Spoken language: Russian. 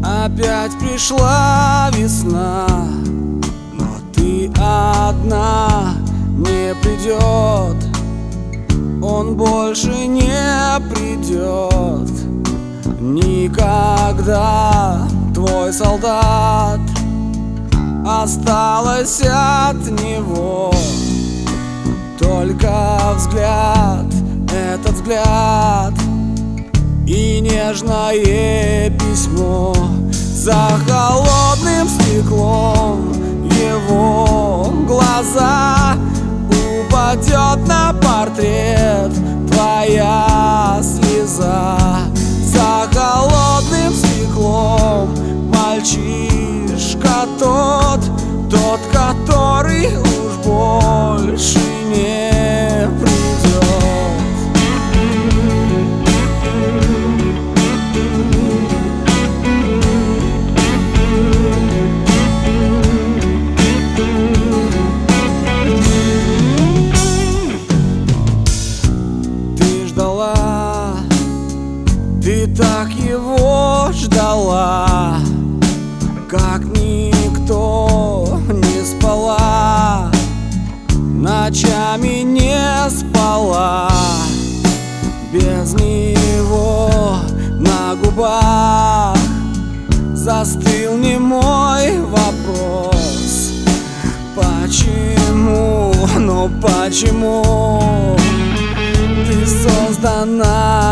Опять пришла весна, но ты одна. Не придет, он больше не придет никогда. Твой солдат, осталось от него только взгляд, этот взгляд и нежное письмо. За холодным стеклом его глаза, упадет на портрет твоя слеза. За холодным стеклом мальчишка тот, который уж больше не придет. Ты так его ждала, как никто не спала, ночами не спала. Без него на губах застыл немой вопрос: почему, ну почему ты создана